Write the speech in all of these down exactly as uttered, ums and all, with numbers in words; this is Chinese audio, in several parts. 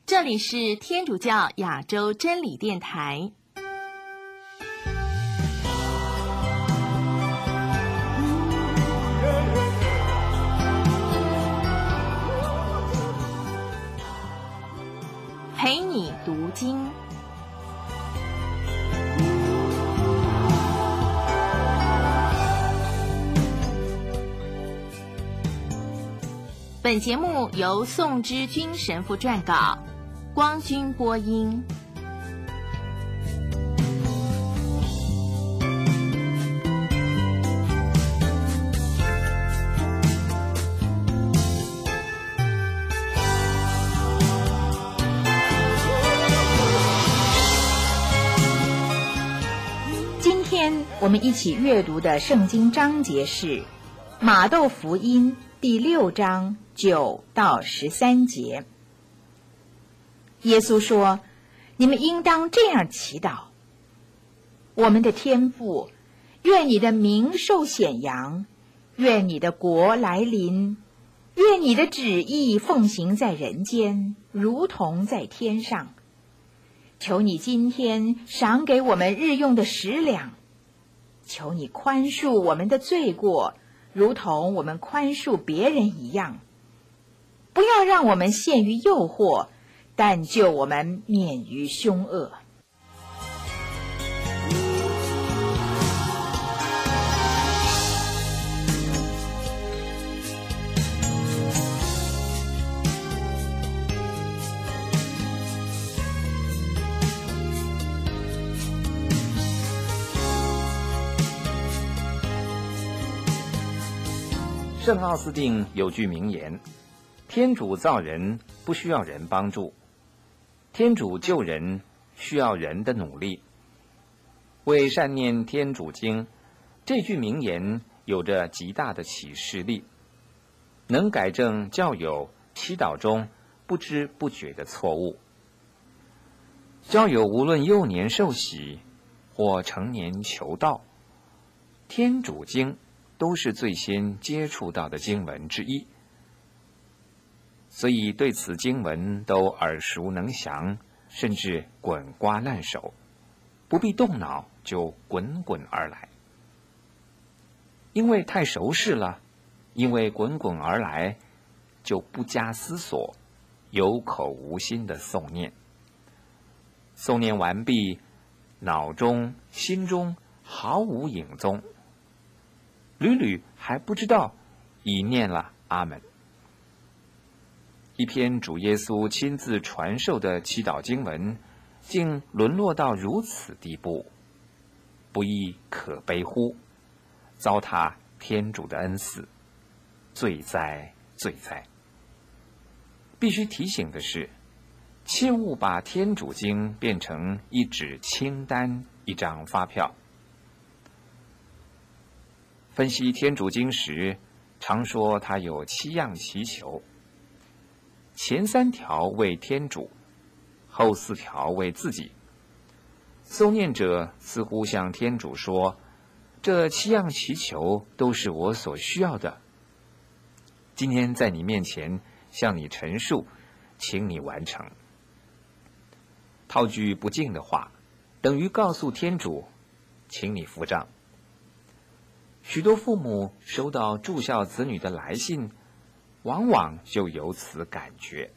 这里是天主教亚洲真理电台。陪你读经。本节目由宋之君神父撰稿，光君播音。 今天我们一起阅读的圣经章节是马窦福音第六章九到十三节。耶稣说：你们应当这样祈祷，我们的天父，愿你的名受显扬，愿你的国来临，愿你的旨意奉行在人间，如同在天上。求你今天赏给我们日用的食粮，求你宽恕我们的罪过，如同我们宽恕别人一样。不要让我们陷于诱惑，但救我们免于凶恶。 圣奥斯定有句名言：天主造人不需要人帮助，天主救人需要人的努力。为善念天主经，这句名言有着极大的启示力，能改正教友祈祷中不知不觉的错误。教友无论幼年受洗或成年求道，天主经都是最先接触到的经文之一，所以对此经文都耳熟能详，甚至滚瓜烂熟，不必动脑就滚滚而来。因为太熟识了，因为滚滚而来，就不加思索，有口无心的诵念。诵念完毕，脑中心中毫无影踪，屡屡还不知道已念了阿门。一篇主耶稣亲自传授的祈祷经文，竟沦落到如此地步，不亦可悲乎？糟蹋天主的恩赐，罪哉罪哉！必须提醒的是，切勿把天主经变成一纸清单、一张发票。分析天主经时，常说它有七样祈求，前三条为天主，后四条为自己。诵念者似乎向天主说，这七样祈求都是我所需要的，今天在你面前向你陈述，请你完成。套句不敬的话，等于告诉天主，请你付账。许多父母收到住校子女的来信，往往就有此感觉。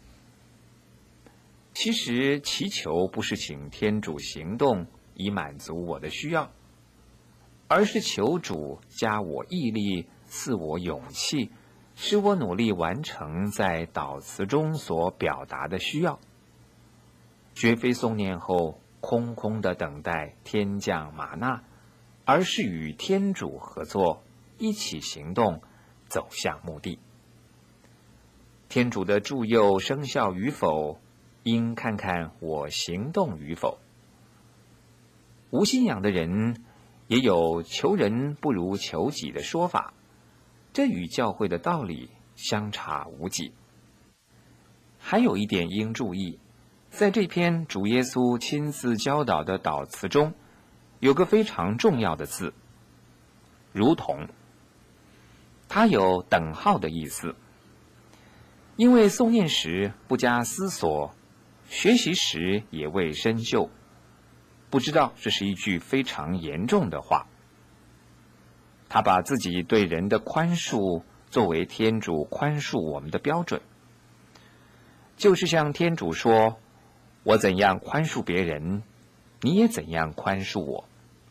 其实祈求不是请天主行动以满足我的需要，而是求主加我毅力，赐我勇气，使我努力完成在祷词中所表达的需要，绝非诵念后空空的等待天降玛纳，而是与天主合作，一起行动，走向目的。天主的助佑生效与否，应看看我行动与否。无信仰的人也有求人不如求己的说法，这与教会的道理相差无几。还有一点应注意，在这篇主耶稣亲自教导的祷词中，有个非常重要的字，如同。它有等号的意思，因为诵念时不加思索学习时也未深究，不知道这是一句非常严重的话。他把自己对人的宽恕作为天主宽恕我们的标准，就是像天主说，我怎样宽恕别人，你也怎样宽恕我。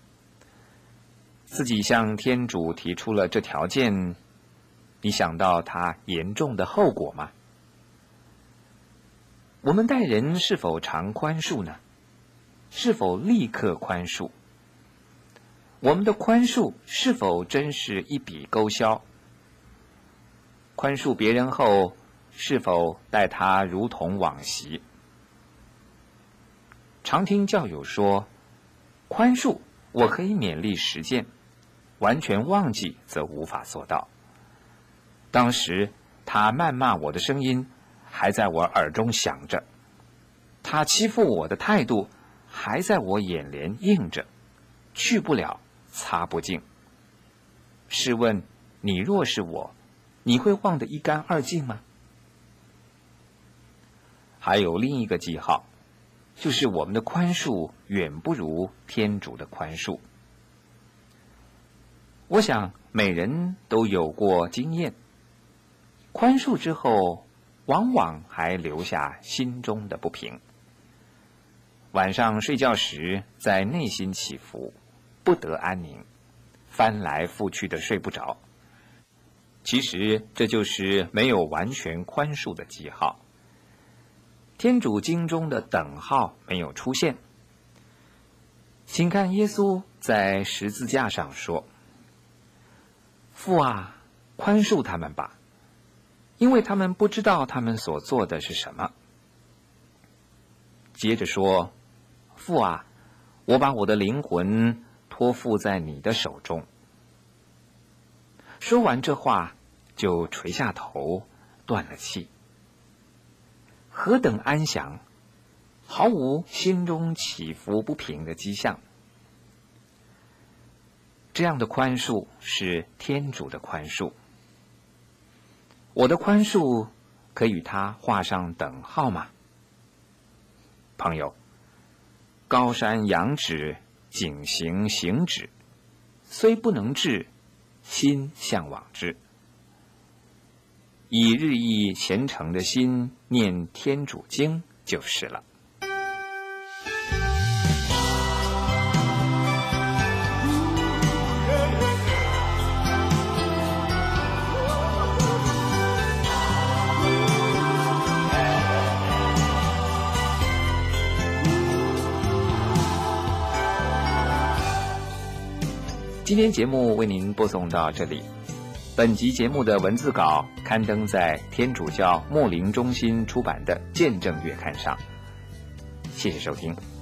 自己向天主提出了这条件，你想到他严重的后果吗？我们待人是否常宽恕呢？是否立刻宽恕？我们的宽恕是否真是一笔勾销？宽恕别人后，是否待他如同往昔？常听教友说，宽恕我可以勉力实践，完全忘记则无法做到。当时他谩骂我的声音还在我耳中响着，他欺负我的态度还在我眼帘映着，去不了，擦不净。试问你若是我，你会忘得一干二净吗？还有另一个记号，就是我们的宽恕远不如天主的宽恕。我想每人都有过经验，宽恕之后往往还留下心中的不平，晚上睡觉时在内心起伏，不得安宁，翻来覆去的睡不着。其实这就是没有完全宽恕的记号。天主经中的等号没有出现。请看耶稣在十字架上说，父啊，宽恕他们吧，因为他们不知道他们所做的是什么。接着说，父啊，我把我的灵魂托付在你的手中。说完这话，就垂下头，断了气。何等安详，毫无心中起伏不平的迹象。这样的宽恕是天主的宽恕。我的宽恕可与他画上等号吗？朋友，高山仰止，景行行止，虽不能至，心向往之。以日益虔诚的心念天主经就是了。今天节目为您播送到这里。本集节目的文字稿刊登在天主教牧灵中心出版的《见证月刊》上。谢谢收听。